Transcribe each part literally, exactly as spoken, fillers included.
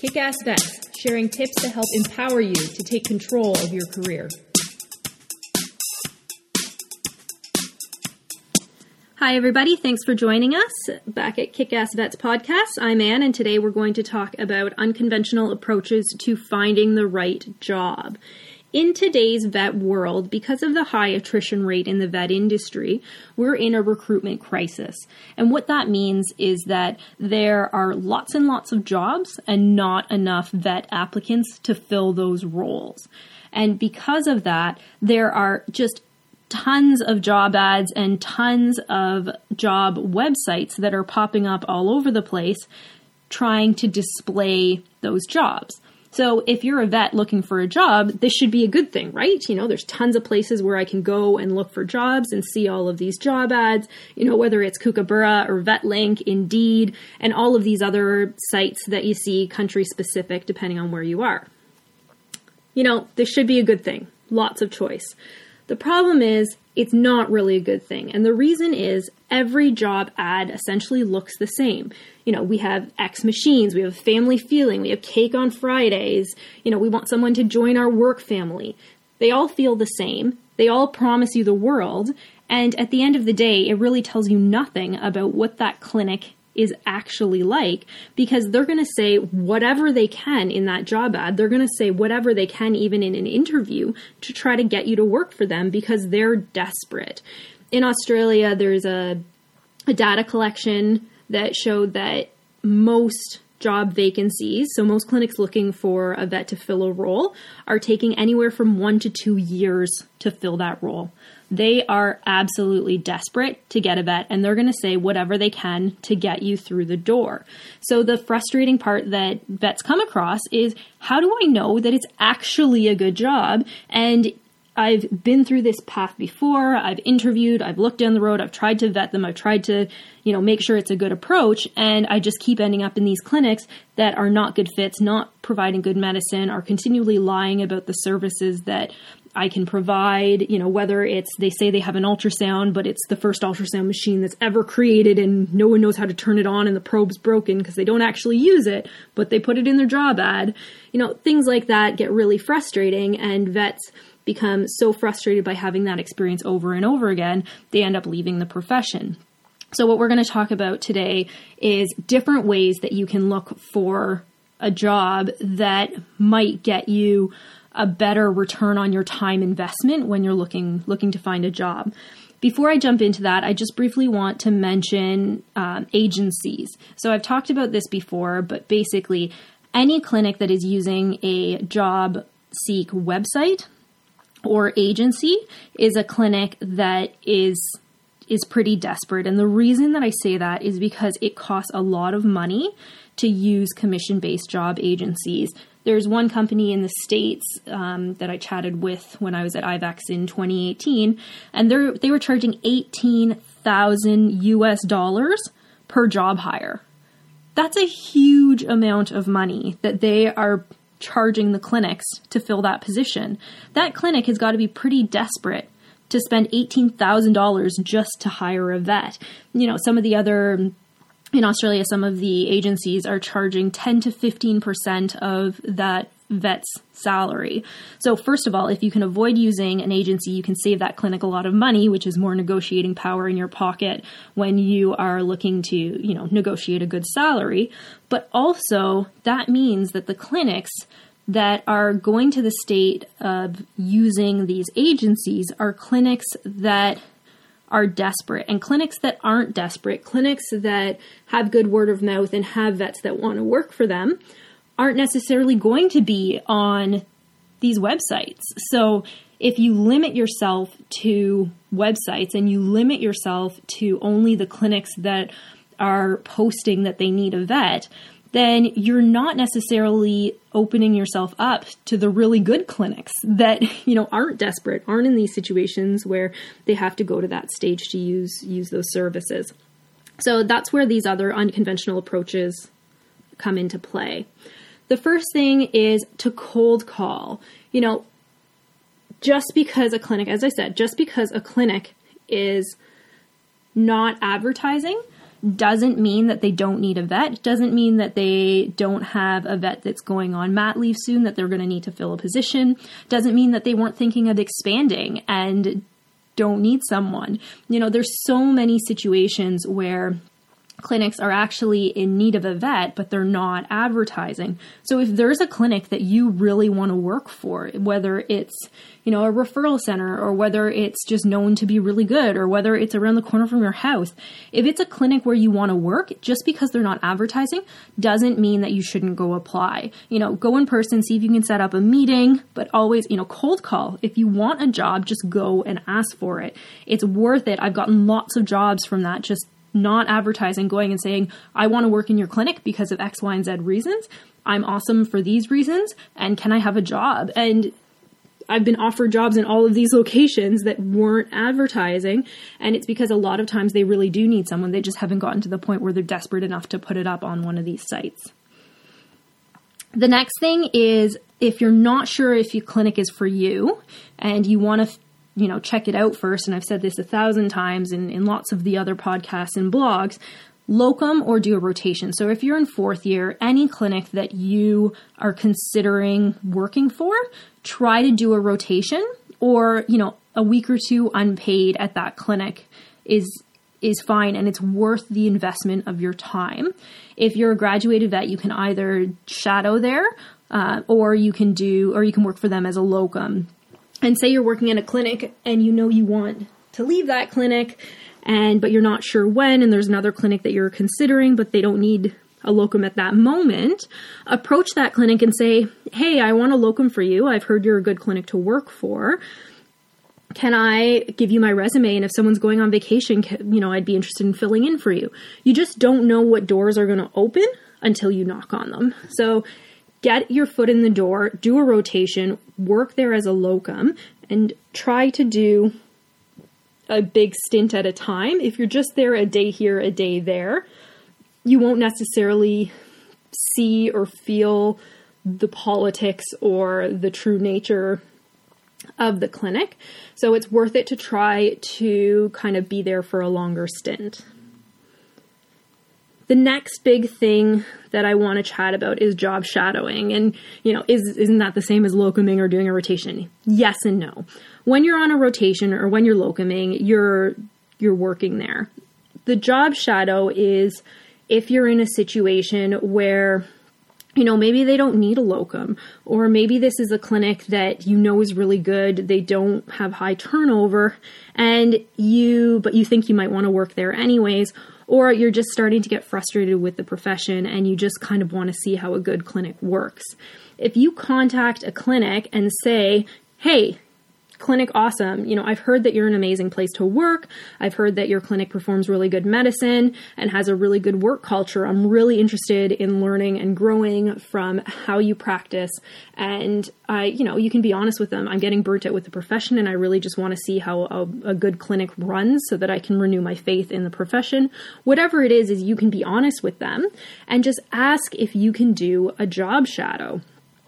Kick-Ass Vets, sharing tips to help empower you to take control of your career. Hi, everybody. Thanks for joining us back at Kick-Ass Vets Podcast. I'm Ann, and today we're going to talk about unconventional approaches to finding the right job. In today's vet world, because of the high attrition rate in the vet industry, we're in a recruitment crisis. And what that means is that there are lots and lots of jobs and not enough vet applicants to fill those roles. And because of that, there are just tons of job ads and tons of job websites that are popping up all over the place trying to display those jobs. So if you're a vet looking for a job, this should be a good thing, right? You know, there's tons of places where I can go and look for jobs and see all of these job ads, you know, whether it's Kookaburra or VetLink, Indeed, and all of these other sites that you see country specific depending on where you are. You know, this should be a good thing. Lots of choice. The problem is it's not really a good thing. And the reason is every job ad essentially looks the same. You know, we have X machines, we have family feeling, we have cake on Fridays. You know, we want someone to join our work family. They all feel the same. They all promise you the world. And at the end of the day, it really tells you nothing about what that clinic is actually like, because they're going to say whatever they can in that job ad. They're going to say whatever they can even in an interview to try to get you to work for them because they're desperate. In Australia, there's a, a data collection that showed that most job vacancies, so most clinics looking for a vet to fill a role, are taking anywhere from one to two years to fill that role. They are absolutely desperate to get a vet, and they're going to say whatever they can to get you through the door. So the frustrating part that vets come across is, how do I know that it's actually a good job? And I've been through this path before. I've interviewed, I've looked down the road, I've tried to vet them, I've tried to, you know, make sure it's a good approach, and I just keep ending up in these clinics that are not good fits, not providing good medicine, are continually lying about the services that I can provide, you know, whether it's, they say they have an ultrasound, but it's the first ultrasound machine that's ever created and no one knows how to turn it on and the probe's broken because they don't actually use it, but they put it in their job ad. You know, things like that get really frustrating, and vets become so frustrated by having that experience over and over again, they end up leaving the profession. So what we're going to talk about today is different ways that you can look for a job that might get you a better return on your time investment when you're looking looking to find a job. Before I jump into that, I just briefly want to mention um, agencies. So I've talked about this before, but basically any clinic that is using a job seek website or agency is a clinic that is is pretty desperate. And the reason that I say that is because it costs a lot of money to use commission-based job agencies. There's one company in the States um, that I chatted with when I was at I VAX in twenty eighteen, and they they were charging eighteen thousand U S dollars per job hire. That's a huge amount of money that they are charging the clinics to fill that position. That clinic has got to be pretty desperate to spend eighteen thousand dollars just to hire a vet. You know, some of the other, in Australia, some of the agencies are charging ten to fifteen percent of that vet's salary. So first of all, if you can avoid using an agency, you can save that clinic a lot of money, which is more negotiating power in your pocket when you are looking to, you know, negotiate a good salary. But also that means that the clinics that are going to the state of using these agencies are clinics that are desperate, and clinics that aren't desperate, clinics that have good word of mouth and have vets that want to work for them, aren't necessarily going to be on these websites. So if you limit yourself to websites and you limit yourself to only the clinics that are posting that they need a vet, then you're not necessarily opening yourself up to the really good clinics that, you know, aren't desperate, aren't in these situations where they have to go to that stage to use use those services. So that's where these other unconventional approaches come into play. The first thing is to cold call. You know, just because a clinic, as I said, just because a clinic is not advertising doesn't mean that they don't need a vet, doesn't mean that they don't have a vet that's going on mat leave soon, that they're going to need to fill a position, doesn't mean that they weren't thinking of expanding and don't need someone. You know, there's so many situations where clinics are actually in need of a vet, but they're not advertising. So if there's a clinic that you really want to work for, whether it's, you know, a referral center, or whether it's just known to be really good, or whether it's around the corner from your house, if it's a clinic where you want to work, just because they're not advertising doesn't mean that you shouldn't go apply. You know, go in person, see if you can set up a meeting, but always, you know, cold call. If you want a job, just go and ask for it. It's worth it. I've gotten lots of jobs from that, just not advertising, going and saying, I want to work in your clinic because of X, Y, and Z reasons. I'm awesome for these reasons. And can I have a job? And I've been offered jobs in all of these locations that weren't advertising. And it's because a lot of times they really do need someone. They just haven't gotten to the point where they're desperate enough to put it up on one of these sites. The next thing is, if you're not sure if your clinic is for you and you want to you know, check it out first. And I've said this a thousand times in, in lots of the other podcasts and blogs, locum or do a rotation. So if you're in fourth year, any clinic that you are considering working for, try to do a rotation, or, you know, a week or two unpaid at that clinic is is fine, and it's worth the investment of your time. If you're a graduated vet, you can either shadow there, uh, or you can do, or you can work for them as a locum. And say you're working at a clinic and you know you want to leave that clinic, and but you're not sure when, and there's another clinic that you're considering, but they don't need a locum at that moment, approach that clinic and say, hey, I want a locum for you. I've heard you're a good clinic to work for. Can I give you my resume? And if someone's going on vacation, you know, I'd be interested in filling in for you. You just don't know what doors are going to open until you knock on them. So get your foot in the door, do a rotation, work there as a locum, and try to do a big stint at a time. If you're just there a day here, a day there, you won't necessarily see or feel the politics or the true nature of the clinic. So it's worth it to try to kind of be there for a longer stint. The next big thing that I want to chat about is job shadowing. And, you know, is, isn't that the same as locuming or doing a rotation? Yes and no. When you're on a rotation or when you're locuming, you're, you're working there. The job shadow is if you're in a situation where, you know, maybe they don't need a locum, or maybe this is a clinic that you know is really good. They don't have high turnover, and you, but you think you might want to work there anyways. Or you're just starting to get frustrated with the profession and you just kind of want to see how a good clinic works. If you contact a clinic and say, hey, clinic awesome, you know, I've heard that you're an amazing place to work. I've heard that your clinic performs really good medicine and has a really good work culture. I'm really interested in learning and growing from how you practice. And I, you know, you can be honest with them. I'm getting burnt out with the profession and I really just want to see how a, a good clinic runs so that I can renew my faith in the profession. Whatever it is, is you can be honest with them and just ask if you can do a job shadow.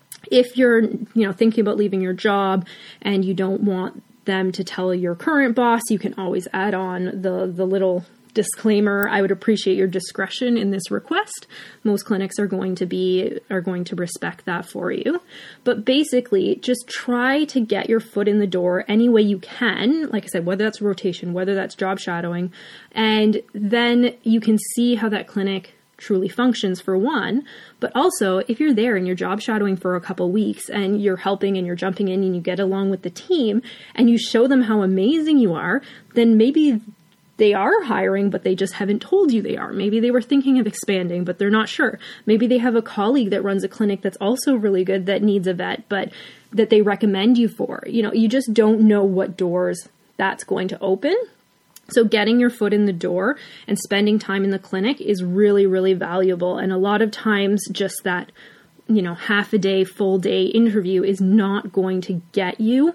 If you're, you know, thinking about leaving your job and you don't want them to tell your current boss, you can always add on the, the little disclaimer. I would appreciate your discretion in this request. Most clinics are going to be, are going to respect that for you. But basically, just try to get your foot in the door any way you can. Like I said, whether that's rotation, whether that's job shadowing, and then you can see how that clinic truly functions, for one, but also if you're there and you're job shadowing for a couple weeks and you're helping and you're jumping in and you get along with the team and you show them how amazing you are, then maybe they are hiring, but they just haven't told you they are. Maybe they were thinking of expanding, but they're not sure. Maybe they have a colleague that runs a clinic that's also really good that needs a vet, but that they recommend you for. You know, you just don't know what doors that's going to open. So getting your foot in the door and spending time in the clinic is really, really valuable. And a lot of times just that, you know, half a day, full day interview is not going to get you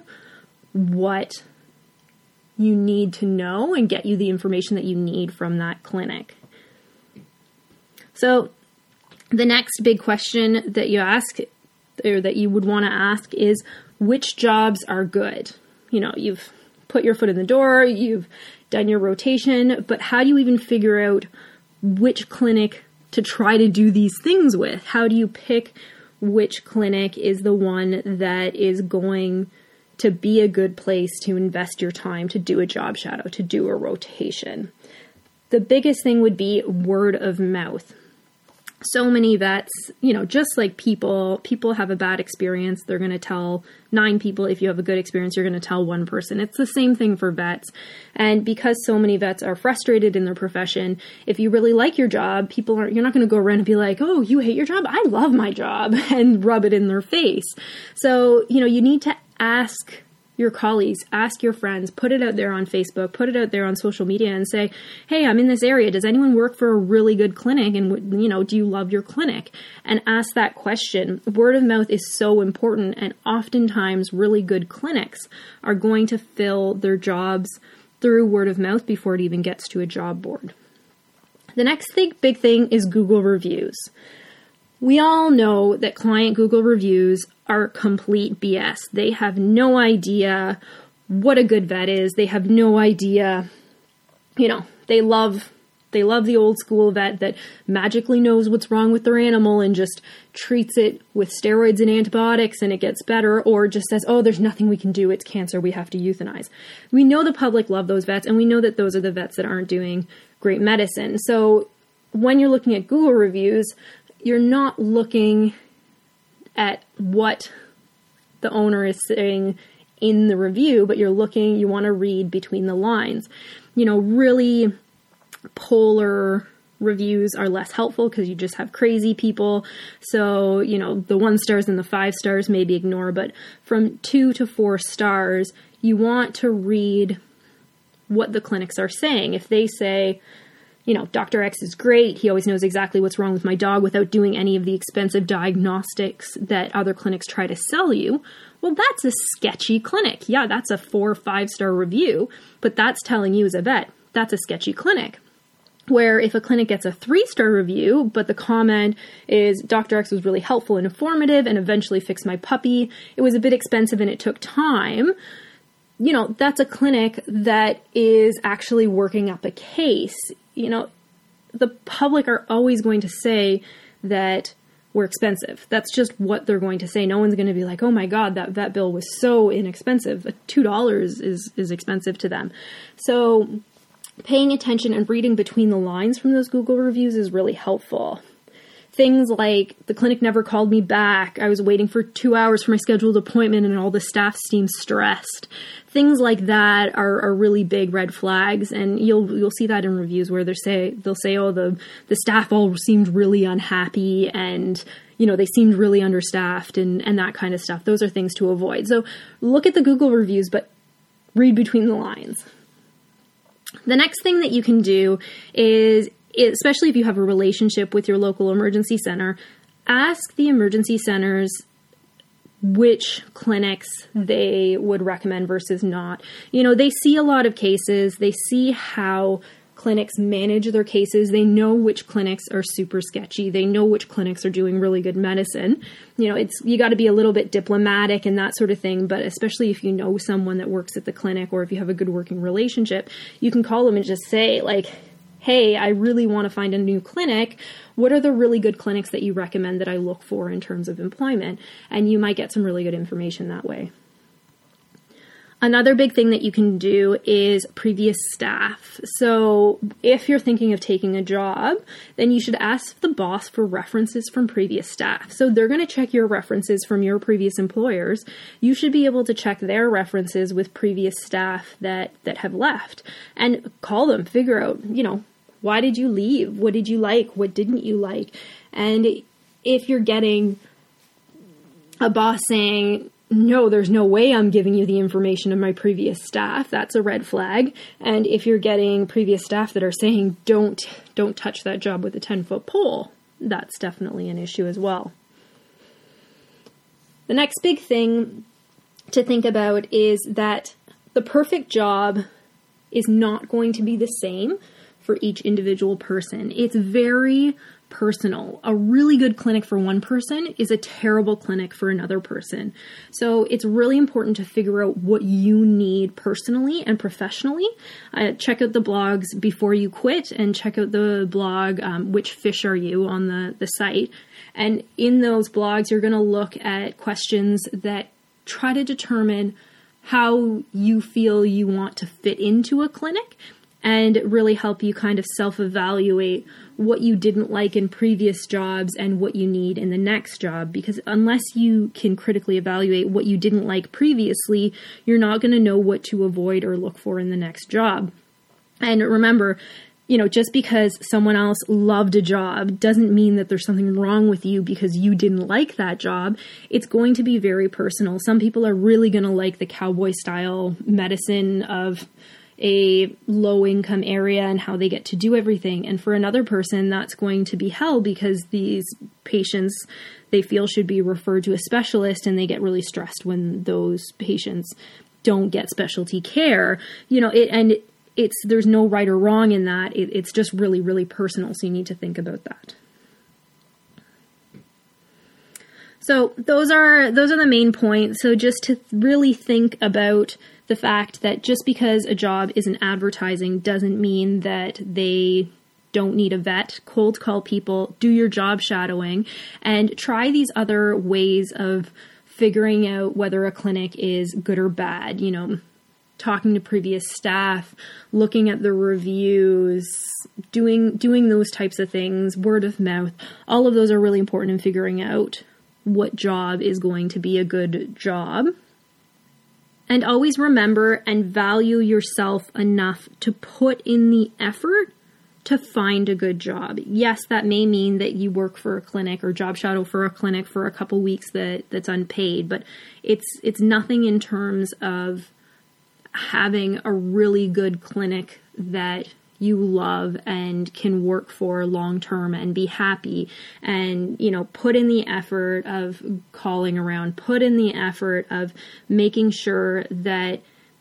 what you need to know and get you the information that you need from that clinic. So the next big question that you ask, or that you would want to ask, is which jobs are good? You know, you've put your foot in the door, you've done your rotation, but how do you even figure out which clinic to try to do these things with. How do you pick which clinic is the one that is going to be a good place to invest your time, to do a job shadow, to do a rotation? The biggest thing would be word of mouth. So many vets, you know, just like people, people have a bad experience. They're going to tell nine people. If you have a good experience, you're going to tell one person. It's the same thing for vets. And because so many vets are frustrated in their profession, if you really like your job, people aren't, you're not going to go around and be like, oh, you hate your job? I love my job, and rub it in their face. So, you know, you need to ask your colleagues, ask your friends, put it out there on Facebook, put it out there on social media and say, hey, I'm in this area. Does anyone work for a really good clinic? And, you know, do you love your clinic? And ask that question. Word of mouth is so important. And oftentimes really good clinics are going to fill their jobs through word of mouth before it even gets to a job board. The next big, big thing is Google reviews. We all know that client Google reviews are complete B S. They have no idea what a good vet is. They have no idea, you know, they love they love the old school vet that magically knows what's wrong with their animal and just treats it with steroids and antibiotics and it gets better, or just says, oh, there's nothing we can do. It's cancer. We have to euthanize. We know the public love those vets, and we know that those are the vets that aren't doing great medicine. So when you're looking at Google reviews, you're not looking at what the owner is saying in the review, but you're looking, you want to read between the lines. You know, really polar reviews are less helpful because you just have crazy people. So, you know, the one stars and the five stars maybe ignore, but from two to four stars, you want to read what the clinics are saying. If they say, you know, Doctor X is great, he always knows exactly what's wrong with my dog without doing any of the expensive diagnostics that other clinics try to sell you, well, that's a sketchy clinic. Yeah, that's a four or five star review, but that's telling you as a vet, that's a sketchy clinic. Where if a clinic gets a three star review, but the comment is Doctor X was really helpful and informative and eventually fixed my puppy, it was a bit expensive and it took time, you know, that's a clinic that is actually working up a case. You know, the public are always going to say that we're expensive. That's just what they're going to say. No one's going to be like, oh my God, that vet bill was so inexpensive. two dollars is, is expensive to them. So paying attention and reading between the lines from those Google reviews is really helpful. Things like, the clinic never called me back. I was waiting for two hours for my scheduled appointment and all the staff seemed stressed. Things like that are, are really big red flags, and you'll you'll see that in reviews where they say they'll say, oh, the the staff all seemed really unhappy and, you know, they seemed really understaffed and, and that kind of stuff. Those are things to avoid. So look at the Google reviews, but read between the lines. The next thing that you can do is, especially if you have a relationship with your local emergency center, ask the emergency centers which clinics they would recommend versus not. You know, they see a lot of cases. They see how clinics manage their cases. They know which clinics are super sketchy. They know which clinics are doing really good medicine. You know, it's, you got to be a little bit diplomatic and that sort of thing, but especially if you know someone that works at the clinic or if you have a good working relationship, you can call them and just say, like, hey, I really want to find a new clinic. What are the really good clinics that you recommend that I look for in terms of employment? And you might get some really good information that way. Another big thing that you can do is previous staff. So if you're thinking of taking a job, then you should ask the boss for references from previous staff. So they're going to check your references from your previous employers. You should be able to check their references with previous staff that, that have left and call them, figure out, you know, why did you leave? What did you like? What didn't you like? And if you're getting a boss saying, no, there's no way I'm giving you the information of my previous staff, that's a red flag. And if you're getting previous staff that are saying, don't, don't touch that job with a ten foot pole, that's definitely an issue as well. The next big thing to think about is that the perfect job is not going to be the same for each individual person. It's very personal. A really good clinic for one person is a terrible clinic for another person. So it's really important to figure out what you need personally and professionally. Uh, check out the blogs before you quit, and check out the blog, um, Which Fish Are You, on the, the site. And in those blogs, you're going to look at questions that try to determine how you feel you want to fit into a clinic, and really help you kind of self-evaluate what you didn't like in previous jobs and what you need in the next job. Because unless you can critically evaluate what you didn't like previously, you're not going to know what to avoid or look for in the next job. And remember, you know, just because someone else loved a job doesn't mean that there's something wrong with you because you didn't like that job. It's going to be very personal. Some people are really going to like the cowboy style medicine of a low income area and how they get to do everything. And for another person, that's going to be hell because these patients, they feel, should be referred to a specialist, and they get really stressed when those patients don't get specialty care. You know, it, and it's, there's no right or wrong in that. It, it's just really, really personal. So you need to think about that. So those are, those are the main points. So just to really think about the fact that just because a job isn't advertising doesn't mean that they don't need a vet. Cold call people, do your job shadowing, and try these other ways of figuring out whether a clinic is good or bad. You know, talking to previous staff, looking at the reviews, doing doing those types of things, word of mouth. All of those are really important in figuring out what job is going to be a good job. And always remember and value yourself enough to put in the effort to find a good job. Yes, that may mean that you work for a clinic or job shadow for a clinic for a couple weeks that, that's unpaid, but it's it's nothing in terms of having a really good clinic that you love and can work for long term and be happy, and, you know, put in the effort of calling around, put in the effort of making sure that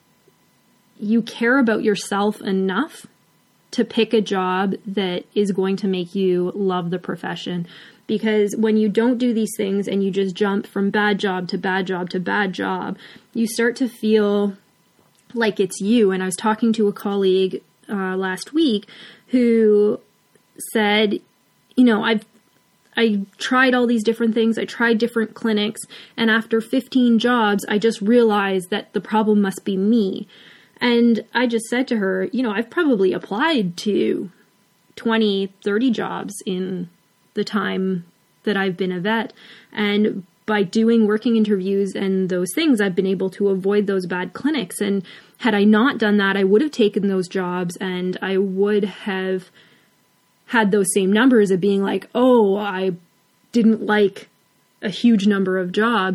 you care about yourself enough to pick a job that is going to make you love the profession. Because when you don't do these things and you just jump from bad job to bad job to bad job, you start to feel like it's you. And I was talking to a colleague Uh, last week who said, you know, I've I tried all these different things. I tried different clinics, and after fifteen jobs, I just realized that the problem must be me. And I just said to her, you know, I've probably applied to twenty, thirty jobs in the time that I've been a vet, and by doing working interviews and those things, I've been able to avoid those bad clinics. And had I not done that, I would have taken those jobs, and I would have had those same numbers of being like, oh, I didn't like a huge number of jobs.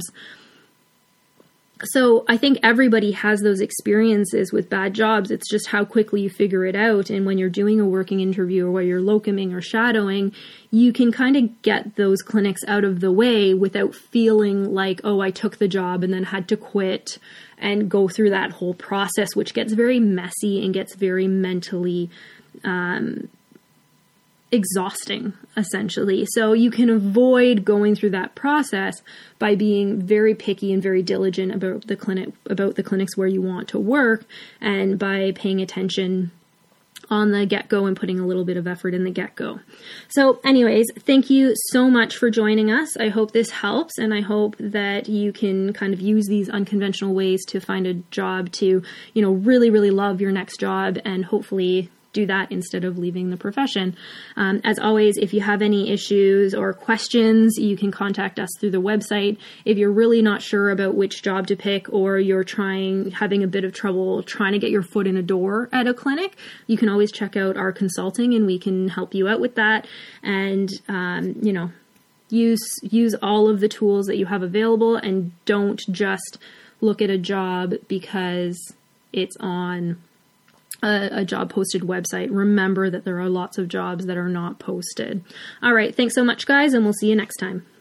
So I think everybody has those experiences with bad jobs. It's just how quickly you figure it out. And when you're doing a working interview or where you're locuming or shadowing, you can kind of get those clinics out of the way without feeling like, oh, I took the job and then had to quit and go through that whole process, which gets very messy and gets very mentally um, exhausting, essentially. So you can avoid going through that process by being very picky and very diligent about the clinic, about the clinics where you want to work, and by paying attention on the get-go and putting a little bit of effort in the get-go. So anyways, thank you so much for joining us. I hope this helps, and I hope that you can kind of use these unconventional ways to find a job to, you know, really, really love your next job, and hopefully do that instead of leaving the profession. Um, as always, if you have any issues or questions, you can contact us through the website. If you're really not sure about which job to pick, or you're trying, having a bit of trouble trying to get your foot in a door at a clinic, you can always check out our consulting, and we can help you out with that. And, um, you know, use, use all of the tools that you have available, and don't just look at a job because it's on A, a job posted website. Remember that there are lots of jobs that are not posted. All right. Thanks so much, guys, and we'll see you next time.